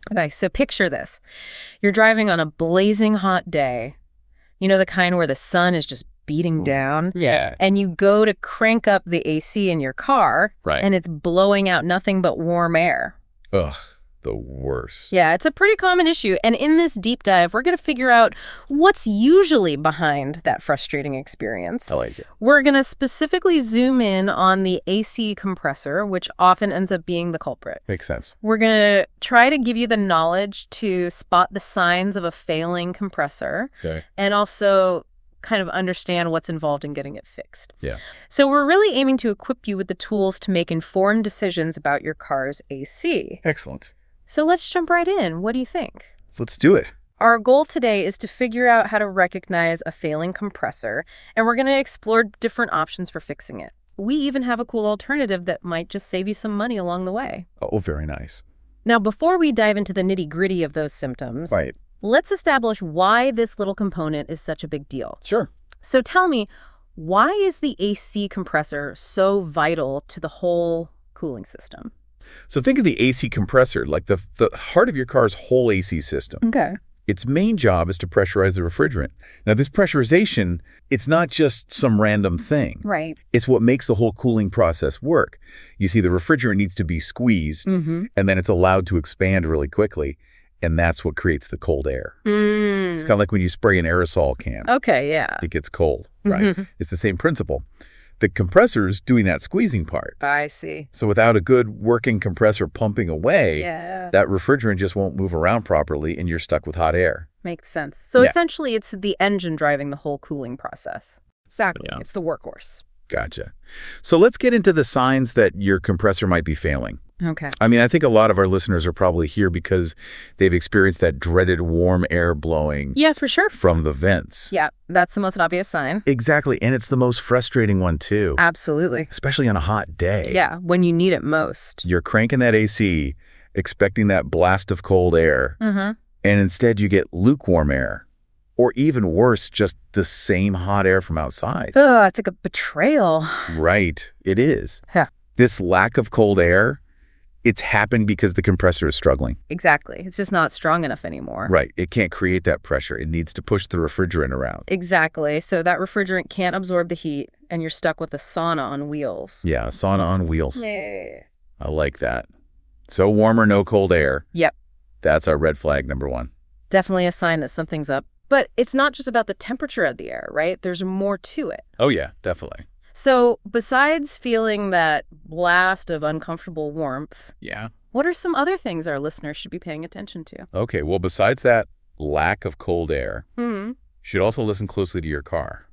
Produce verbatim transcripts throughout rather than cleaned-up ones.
Okay, so picture this. You're driving on a blazing hot day, you know, the kind where the sun is just beating down. Yeah. And you go to crank up the A C in your car, Right. and it's blowing out nothing but warm air. Ugh, the worst. Yeah, it's a pretty common issue. And in this deep dive, we're going to figure out what's usually behind that frustrating experience. I like it. We're going to specifically zoom in on the A C compressor, which often ends up being the culprit. Makes sense. We're going to try to give you the knowledge to spot the signs of a failing compressor, Okay. and also kind of understand what's involved in getting it fixed. Yeah. So we're really aiming to equip you with the tools to make informed decisions about your car's A C. Excellent. So let's jump right in. What do you think? Let's do it. Our goal today is to figure out how to recognize a failing compressor, and we're going to explore different options for fixing it. We even have a cool alternative that might just save you some money along the way. Oh, very nice. Now, before we dive into the nitty-gritty of those symptoms, Right. let's establish why this little component is such a big deal. Sure. So tell me, why is the A C compressor so vital to the whole cooling system? So think of the A C compressor like the, the heart of your car's whole A C system. Okay. Its main job is to pressurize the refrigerant. Now, this pressurization, it's not just some random thing. Right. It's what makes the whole cooling process work. You see, the refrigerant needs to be squeezed, Mm-hmm. and then it's allowed to expand really quickly, and that's what creates the cold air. Mm. It's kind of like when you spray an aerosol can. Okay, yeah. It gets cold, right? Mhm. It's the same principle. The compressor's doing that squeezing part. I see. So without a good working compressor pumping away, Yeah. that refrigerant just won't move around properly, and you're stuck with hot air. Makes sense. So Yeah. essentially, it's the engine driving the whole cooling process. Exactly. Yeah. It's the workhorse. Gotcha. So let's get into the signs that your compressor might be failing. Okay. I mean, I think a lot of our listeners are probably here because they've experienced that dreaded warm air blowing Yeah, for sure. from the vents. Yeah, that's the most obvious sign. Exactly. And it's the most frustrating one, too, Absolutely. especially on a hot day. Yeah, when you need it most. You're cranking that A C, expecting that blast of cold air, Mm-hmm. and instead you get lukewarm air. Or even worse, just the same hot air from outside. Ugh, it's like a betrayal. Right. It is. Yeah. This lack of cold air, it's happened because the compressor is struggling. Exactly. It's just not strong enough anymore. Right. It can't create that pressure. It needs to push the refrigerant around. Exactly. So that refrigerant can't absorb the heat, and you're stuck with a sauna on wheels. Yeah, sauna on wheels. Yeah. I like that. So warm or no cold air. Yep. That's our red flag number one. Definitely a sign that something's up. But it's not just about the temperature of the air, right? There's more to it. Oh, yeah, definitely. So besides feeling that blast of uncomfortable warmth, Yeah. what are some other things our listeners should be paying attention to? Okay, well, besides that lack of cold air, Hmm. you should also listen closely to your car,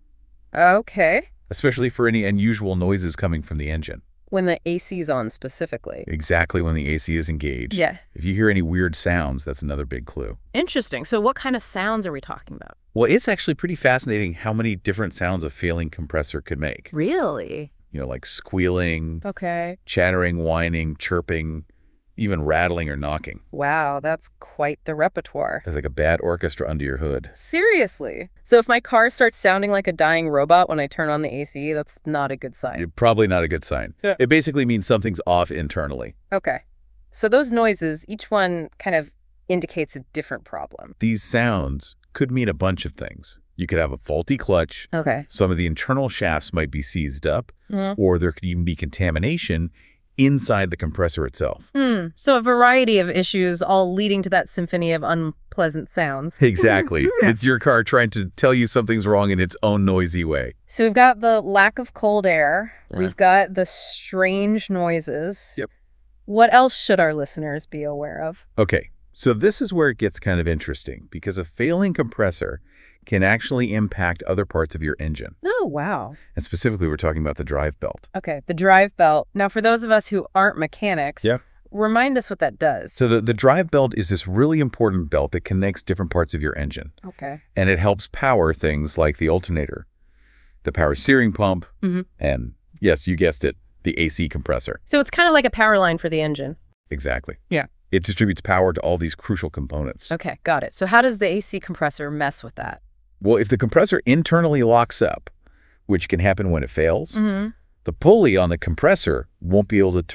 Okay. especially for any unusual noises coming from the engine. When the A C's on specifically. Exactly when the A C is engaged. Yeah. If you hear any weird sounds, that's another big clue. Interesting. So what kind of sounds are we talking about? Well, it's actually pretty fascinating how many different sounds a failing compressor could make. Really? You know, like squealing, Okay. chattering, whining, chirping, even rattling or knocking. Wow, that's quite the repertoire. There's like a bad orchestra under your hood. Seriously? So if my car starts sounding like a dying robot when I turn on the A C, that's not a good sign. Probably not a good sign. Yeah. It basically means something's off internally. Okay. So those noises, each one kind of indicates a different problem. These sounds could mean a bunch of things. You could have a faulty clutch, Okay. some of the internal shafts might be seized up, Mhm. or there could even be contamination inside the compressor itself. Hmm. So a variety of issues all leading to that symphony of unpleasant sounds. Exactly. Yeah. It's your car trying to tell you something's wrong in its own noisy way. So we've got the lack of cold air. Yeah. We've got the strange noises. Yep. What else should our listeners be aware of? Okay, so this is where it gets kind of interesting because a failing compressor can actually impact other parts of your engine. Oh, wow. And specifically, we're talking about the drive belt. Okay, the drive belt. Now, for those of us who aren't mechanics, Yeah. remind us what that does. So the, the drive belt is this really important belt that connects different parts of your engine. Okay. And it helps power things like the alternator, the power steering pump, Mhm. and yes, you guessed it, the A C compressor. So it's kind of like a power line for the engine. Exactly. Yeah. It distributes power to all these crucial components. Okay, got it. So how does the A C compressor mess with that? Well, if the compressor internally locks up, which can happen when it fails, Mm-hmm. the pulley on the compressor won't be able to turn.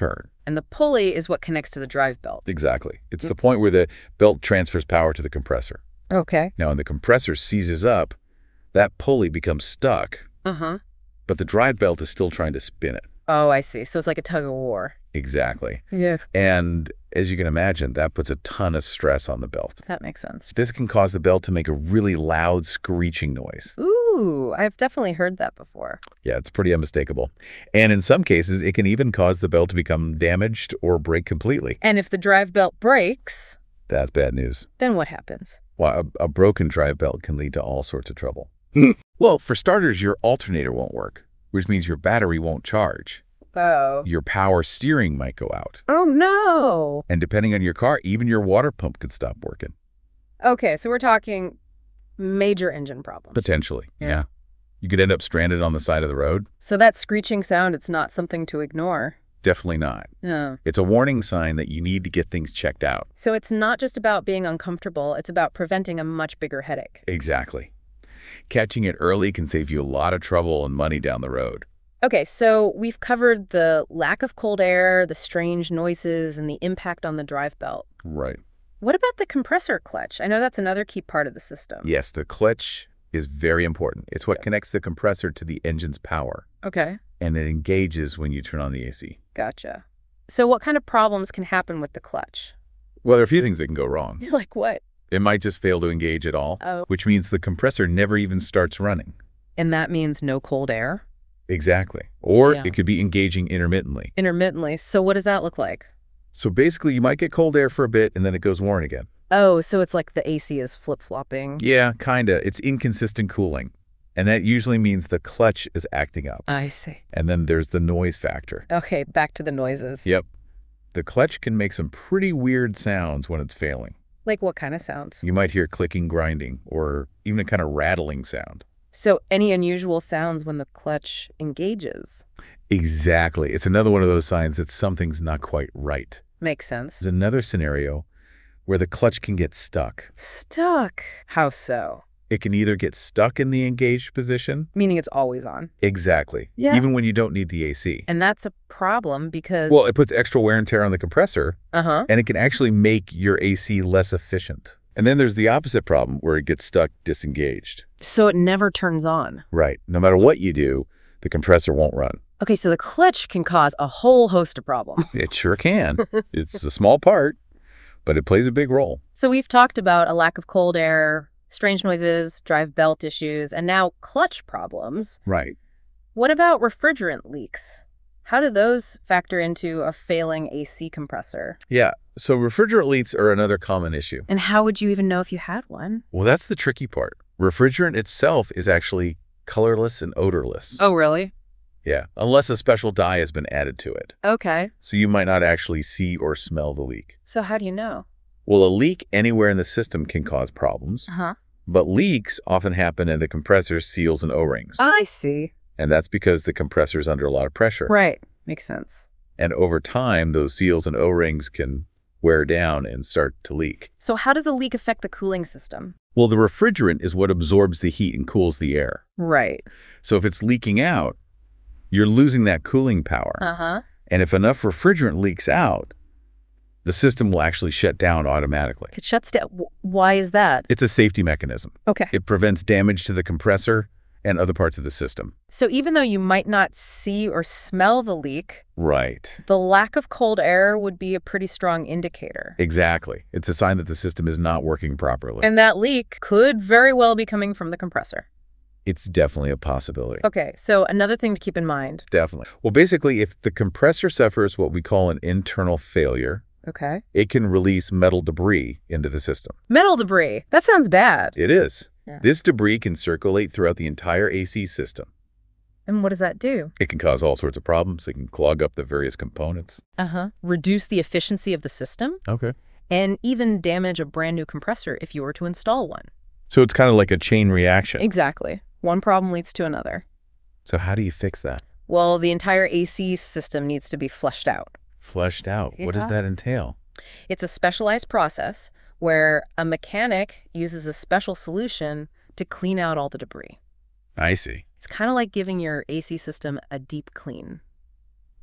And the pulley is what connects to the drive belt. Exactly. It's the point where the belt transfers power to the compressor. Okay. Now, when the compressor seizes up, that pulley becomes stuck, Uh-huh. but the drive belt is still trying to spin it. Oh, I see. So it's like a tug of war. Exactly. Yeah. And as you can imagine, that puts a ton of stress on the belt. That makes sense. This can cause the belt to make a really loud screeching noise. Ooh, I've definitely heard that before. Yeah, it's pretty unmistakable. And in some cases, it can even cause the belt to become damaged or break completely. And if the drive belt breaks, That's bad news. then what happens? Well, a, a broken drive belt can lead to all sorts of trouble. Well, for starters, your alternator won't work, which means your battery won't charge. Oh. Your power steering might go out. Oh, no. And depending on your car, even your water pump could stop working. Okay, so we're talking major engine problems. Potentially, Yeah. yeah. You could end up stranded on the side of the road. So that screeching sound, it's not something to ignore. Definitely not. Yeah. It's a warning sign that you need to get things checked out. So it's not just about being uncomfortable, it's about preventing a much bigger headache. Exactly. Catching it early can save you a lot of trouble and money down the road. Okay, so we've covered the lack of cold air, the strange noises, and the impact on the drive belt. Right. What about the compressor clutch? I know that's another key part of the system. Yes, the clutch is very important. It's what connects the compressor to the engine's power, Okay, and it engages when you turn on the A C. gotcha. So what kind of problems can happen with the clutch? Well, there are a few things that can go wrong. Like what? It might just fail to engage at all, Oh. which means the compressor never even starts running. And that means no cold air? Exactly. Or Yeah. it could be engaging intermittently. Intermittently. So what does that look like? So basically, you might get cold air for a bit, and then it goes warm again. Oh, so it's like the A C is flip-flopping. Yeah, kinda. It's inconsistent cooling. And that usually means the clutch is acting up. I see. And then there's the noise factor. Okay, back to the noises. Yep. The clutch can make some pretty weird sounds when it's failing. Like what kind of sounds? You might hear clicking, grinding, or even a kind of rattling sound. So any unusual sounds when the clutch engages? Exactly. It's another one of those signs that something's not quite right. Makes sense. There's another scenario where the clutch can get stuck. Stuck. How so? It can either get stuck in the engaged position. Meaning it's always on. Exactly. Yeah. Even when you don't need the A C. And that's a problem because... Well, it puts extra wear and tear on the compressor, Uh-huh. and it can actually make your A C less efficient. And then there's the opposite problem where it gets stuck disengaged. So it never turns on. Right. No matter what you do, the compressor won't run. Okay, so the clutch can cause a whole host of problems. It sure can. It's a small part, but it plays a big role. So we've talked about a lack of cold air, strange noises, drive belt issues, and now clutch problems. Right. What about refrigerant leaks? How do those factor into a failing A C compressor? Yeah. So refrigerant leaks are another common issue. And how would you even know if you had one? Well, that's the tricky part. Refrigerant itself is actually colorless and odorless. Oh, really? Yeah, unless a special dye has been added to it. Okay. So you might not actually see or smell the leak. So how do you know? Well, a leak anywhere in the system can cause problems, Uh-huh. but leaks often happen in the compressor's seals and O-rings. I see. And that's because the compressor's under a lot of pressure. Right. Makes sense. And over time, those seals and O-rings can wear down and start to leak. So how does a leak affect the cooling system? Well, the refrigerant is what absorbs the heat and cools the air. Right. So if it's leaking out, you're losing that cooling power. Uh-huh. And if enough refrigerant leaks out, the system will actually shut down automatically. It shuts down. W- Why is that? It's a safety mechanism. Okay. It prevents damage to the compressor and other parts of the system. So even though you might not see or smell the leak, Right. the lack of cold air would be a pretty strong indicator. Exactly. It's a sign that the system is not working properly. And that leak could very well be coming from the compressor. It's definitely a possibility. Okay, so another thing to keep in mind. Definitely. Well, basically, if the compressor suffers what we call an internal failure, Okay. it can release metal debris into the system. Metal debris. That sounds bad. It is. Yeah. This debris can circulate throughout the entire A C system. And what does that do? It can cause all sorts of problems. It can clog up the various components. Uh-huh. Reduce the efficiency of the system Okay. and even damage a brand new compressor if you were to install one. So it's kind of like a chain reaction. Exactly. One problem leads to another. So how do you fix that? Well, the entire A C system needs to be flushed out. Flushed out. What does Yeah. that entail? It's a specialized process where a mechanic uses a special solution to clean out all the debris. I see. It's kind of like giving your A C system a deep clean.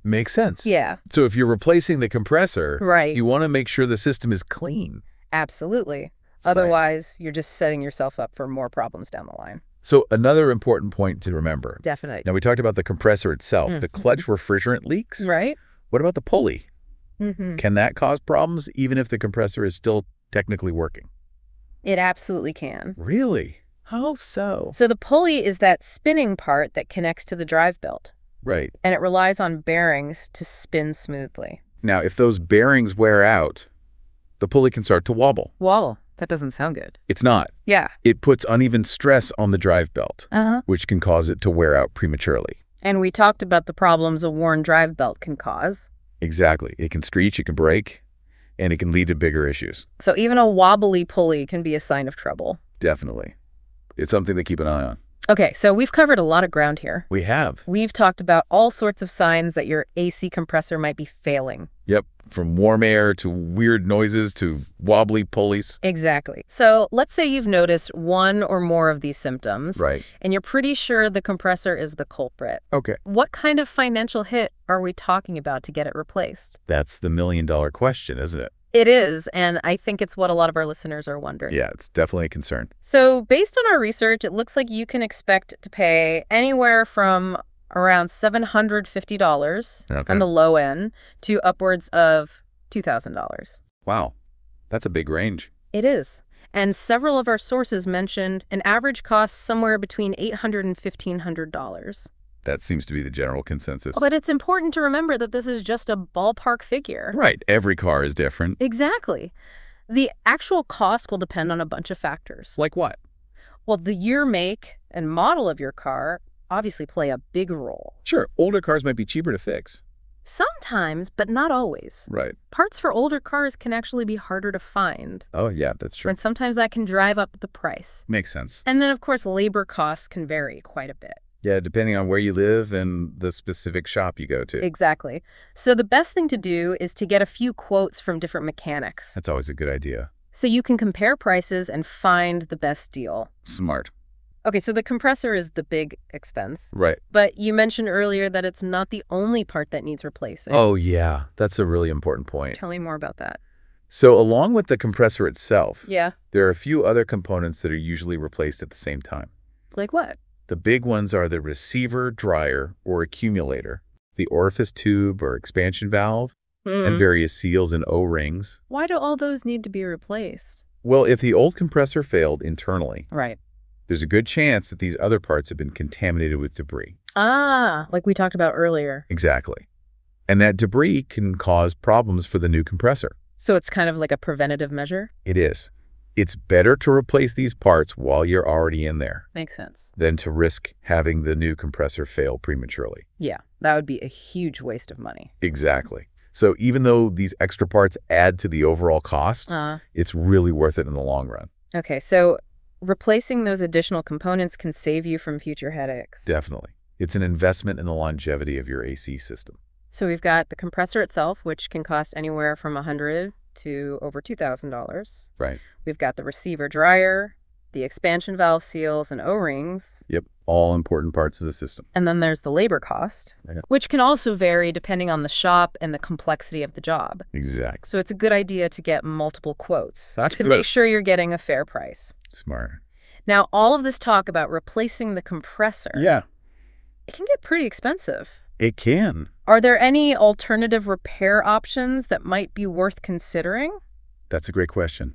Makes sense. Yeah, So if you're replacing the compressor, right. you want to make sure the system is clean. Absolutely. Otherwise, you're just setting yourself up for more problems down the line. So another important point to remember. Definitely. Now, we talked about the compressor itself, Mm. the clutch refrigerant leaks. Right? What about the pulley? Mm-hmm. Can that cause problems even if the compressor is still technically working? It absolutely can. Really? How so? So the pulley is that spinning part that connects to the drive belt, Right. and it relies on bearings to spin smoothly. Now, if those bearings wear out, the pulley can start to wobble. Whoa, that doesn't sound good. It's not. Yeah. It puts uneven stress on the drive belt, Uh-huh. which can cause it to wear out prematurely. And we talked about the problems a worn drive belt can cause. Exactly. It can screech, it can break, and it can lead to bigger issues. So even a wobbly pulley can be a sign of trouble. Definitely. It's something to keep an eye on. Okay, so we've covered a lot of ground here. We have. We've talked about all sorts of signs that your A C compressor might be failing. Yep. From warm air to weird noises to wobbly pulleys. Exactly. So let's say you've noticed one or more of these symptoms, Right. and you're pretty sure the compressor is the culprit. Okay. What kind of financial hit are we talking about to get it replaced? That's the million dollar question, isn't it? It is, and I think it's what a lot of our listeners are wondering. Yeah, it's definitely a concern. So based on our research, it looks like you can expect to pay anywhere from around seven hundred fifty dollars Okay. on the low end to upwards of two thousand dollars. Wow. That's a big range. It is. And several of our sources mentioned an average cost somewhere between eight hundred dollars and fifteen hundred dollars. That seems to be the general consensus. But it's important to remember that this is just a ballpark figure. Right. Every car is different. Exactly. The actual cost will depend on a bunch of factors. Like what? Well, the year, make, and model of your car obviously play a big role. Sure, older cars might be cheaper to fix. Sometimes, but not always. Right. Parts for older cars can actually be harder to find, Oh, yeah, that's true. and sometimes that can drive up the price. Makes sense. And then, of course, labor costs can vary quite a bit. Yeah, depending on where you live and the specific shop you go to. Exactly. So the best thing to do is to get a few quotes from different mechanics, That's always a good idea. so you can compare prices and find the best deal. Smart. Okay, so the compressor is the big expense, Right. but you mentioned earlier that it's not the only part that needs replacing. Oh, yeah. That's a really important point. Tell me more about that. So along with the compressor itself, Yeah. there are a few other components that are usually replaced at the same time. Like what? The big ones are the receiver, dryer, or accumulator, the orifice tube or expansion valve, and Mm. various seals and O-rings. Why do all those need to be replaced? Well, if the old compressor failed internally, Right. there's a good chance that these other parts have been contaminated with debris. Ah, like we talked about earlier. Exactly. And that debris can cause problems for the new compressor. So it's kind of like a preventative measure? It is. It's better to replace these parts while you're already in there Makes sense. than to risk having the new compressor fail prematurely. Yeah, that would be a huge waste of money. Exactly. So even though these extra parts add to the overall cost, Uh, it's really worth it in the long run. okay, so replacing those additional components can save you from future headaches. Definitely. It's an investment in the longevity of your A C system. So we've got the compressor itself, which can cost anywhere from one hundred dollars to over two thousand dollars. Right. We've got the receiver dryer, the expansion valve seals and O-rings, Yep. All important parts of the system. and then there's the labor cost, Yeah. which can also vary depending on the shop and the complexity of the job. Exactly. So it's a good idea to get multiple quotes That's to good. make sure you're getting a fair price. Smart. Now, all of this talk about replacing the compressor, Yeah. it can get pretty expensive. It can. Are there any alternative repair options that might be worth considering? That's a great question.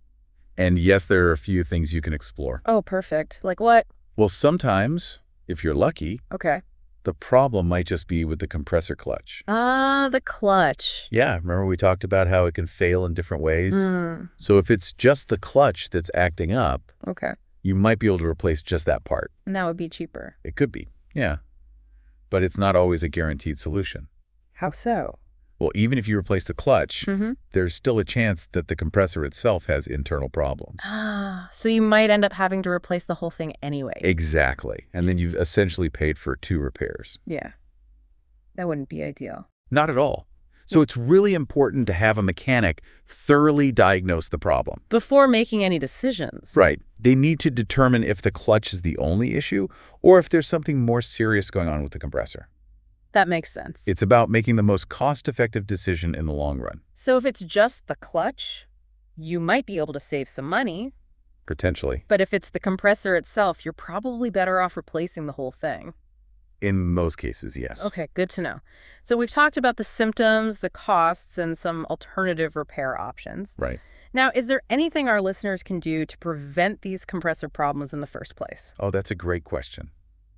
And yes, there are a few things you can explore. Oh, perfect. Like what? Well, sometimes, if you're lucky, Okay. the problem might just be with the compressor clutch. Ah, the clutch. Yeah, remember we talked about how it can fail in different ways? Mm, So if it's just the clutch that's acting up, okay. you might be able to replace just that part. And that would be cheaper. It could be, yeah. But it's not always a guaranteed solution. How so? Well, even if you replace the clutch, Mm-hmm. there's still a chance that the compressor itself has internal problems. Ah, so you might end up having to replace the whole thing anyway. Exactly. And then you've essentially paid for two repairs. Yeah. That wouldn't be ideal. Not at all. So it's really important to have a mechanic thoroughly diagnose the problem. Before making any decisions. Right. They need to determine if the clutch is the only issue or if there's something more serious going on with the compressor. That makes sense. It's about making the most cost-effective decision in the long run. So if it's just the clutch, you might be able to save some money. Potentially. But if it's the compressor itself, you're probably better off replacing the whole thing. In most cases, yes. Okay, good to know. So we've talked about the symptoms, the costs, and some alternative repair options. Right. Now, is there anything our listeners can do to prevent these compressor problems in the first place? Oh, that's a great question.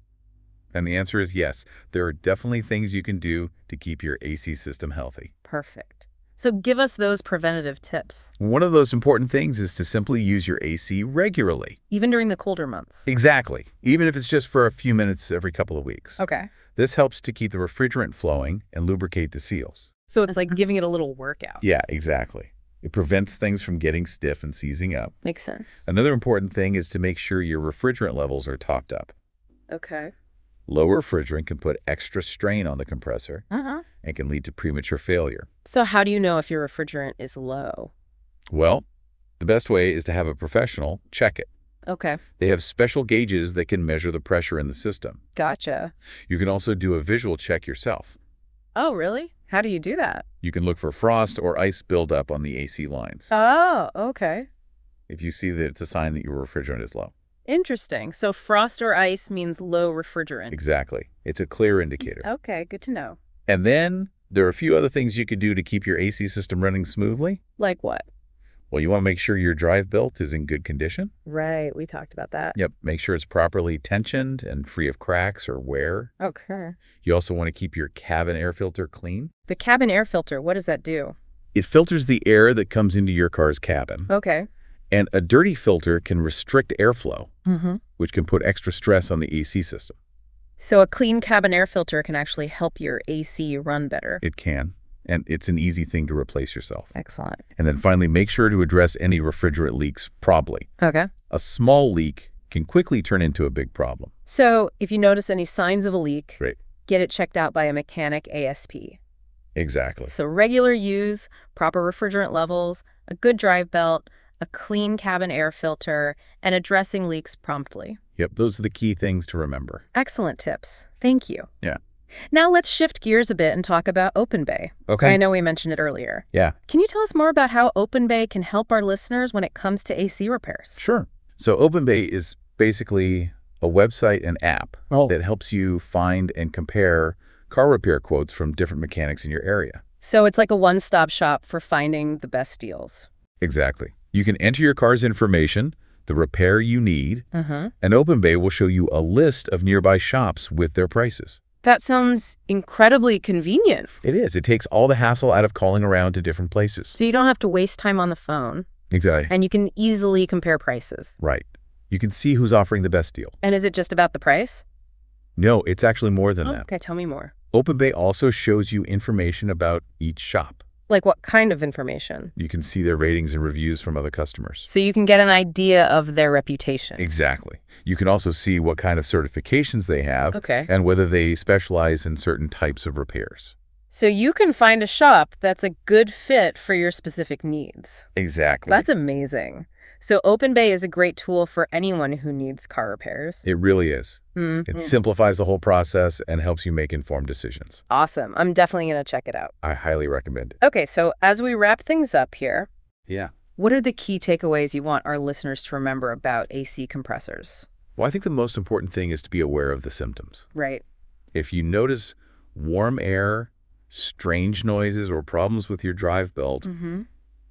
And the answer is yes. There are definitely things you can do to keep your A C system healthy. Perfect. So give us those preventative tips, One of those important things is to simply use your A C regularly. even during the colder months. Exactly. Even if it's just for a few minutes every couple of weeks. Okay. This helps to keep the refrigerant flowing and lubricate the seals. So it's like giving it a little workout. Yeah, exactly. It prevents things from getting stiff and seizing up. Makes sense. Another important thing is to make sure your refrigerant levels are topped up. Okay. Low refrigerant can put extra strain on the compressor Uh-huh. and can lead to premature failure. So how do you know if your refrigerant is low? Well, the best way is to have a professional check it. Okay. They have special gauges that can measure the pressure in the system. Gotcha. You can also do a visual check yourself. Oh, really? How do you do that? You can look for frost or ice buildup on the A C lines. Oh, okay. If you see that it's a sign that your refrigerant is low. Interesting. So frost or ice means low refrigerant. Exactly. It's a clear indicator. Okay, good to know. And then there are a few other things you could do to keep your A C system running smoothly. Like what? Well, you want to make sure your drive belt is in good condition. Right, we talked about that. Yep. Make sure it's properly tensioned and free of cracks or wear. Okay. You also want to keep your cabin air filter clean. The cabin air filter, what does that do? It filters the air that comes into your car's cabin. Okay. And a dirty filter can restrict airflow, Mm-hmm. which can put extra stress on the A C system. So a clean cabin air filter can actually help your A C run better. It can. And it's an easy thing to replace yourself. Excellent. And then finally, make sure to address any refrigerant leaks promptly. Okay. A small leak can quickly turn into a big problem. So if you notice any signs of a leak, Great. get it checked out by a mechanic A S P. Exactly. So regular use, proper refrigerant levels, a good drive belt, a clean cabin air filter, and addressing leaks promptly. Yep, those are the key things to remember. Excellent tips. Thank you. Yeah. Now let's shift gears a bit and talk about OpenBay. Okay. I know we mentioned it earlier. Yeah, Can you tell us more about how OpenBay can help our listeners when it comes to A C repairs? sure. So OpenBay is basically a website and app Oh. that helps you find and compare car repair quotes from different mechanics in your area. So it's like a one-stop shop for finding the best deals. Exactly. You can enter your car's information, the repair you need, Mm-hmm. and OpenBay will show you a list of nearby shops with their prices. That sounds incredibly convenient. It is. It takes all the hassle out of calling around to different places. So you don't have to waste time on the phone, Exactly. and you can easily compare prices. Right. You can see who's offering the best deal. And is it just about the price? No, it's actually more than Oh, that. okay, tell me more. OpenBay also shows you information about each shop. Like what kind of information? You can see their ratings and reviews from other customers. So you can get an idea of their reputation. Exactly. You can also see what kind of certifications they have Okay. and whether they specialize in certain types of repairs. So you can find a shop that's a good fit for your specific needs. Exactly. That's amazing. So OpenBay is a great tool for anyone who needs car repairs. It really is. Mm, It mm. simplifies the whole process and helps you make informed decisions. Awesome. I'm definitely going to check it out. I highly recommend it. Okay, so as we wrap things up here, Yeah. what are the key takeaways you want our listeners to remember about A C compressors? Well, I think the most important thing is to be aware of the symptoms. Right. If you notice warm air, strange noises, or problems with your drive belt, Mm-hmm.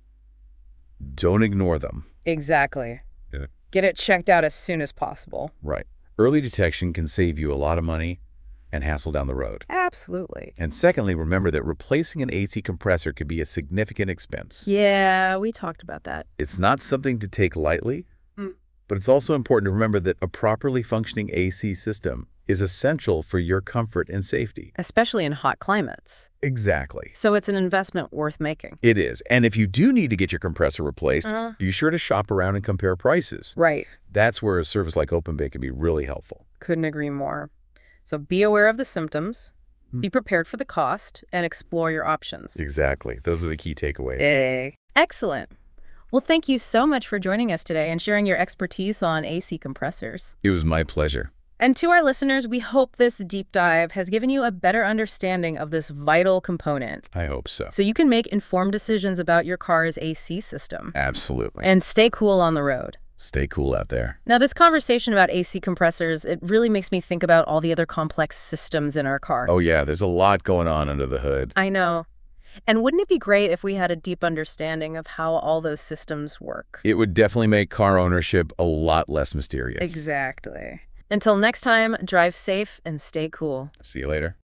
don't ignore them. Exactly. Yeah. Get it checked out as soon as possible. Right. Early detection can save you a lot of money and hassle down the road. Absolutely. And secondly, remember that replacing an A C compressor could be a significant expense. Yeah, we talked about that. It's not something to take lightly, Mm. but it's also important to remember that a properly functioning A C system is essential for your comfort and safety. Especially in hot climates. Exactly. So it's an investment worth making. It is. And if you do need to get your compressor replaced, Uh, be sure to shop around and compare prices. right. That's where a service like OpenBay can be really helpful. Couldn't agree more. So be aware of the symptoms, Hmm. be prepared for the cost, and explore your options. Exactly. Those are the key takeaways. Yay. Excellent. Well, thank you so much for joining us today and sharing your expertise on A C compressors. It was my pleasure. And to our listeners, we hope this deep dive has given you a better understanding of this vital component, I hope so. so you can make informed decisions about your car's A C system. Absolutely. And stay cool on the road. Stay cool out there. Now, this conversation about A C compressors, it really makes me think about all the other complex systems in our car. Oh yeah, there's a lot going on under the hood. I know. And wouldn't it be great if we had a deep understanding of how all those systems work? It would definitely make car ownership a lot less mysterious. Exactly. Until next time, drive safe and stay cool. See you later.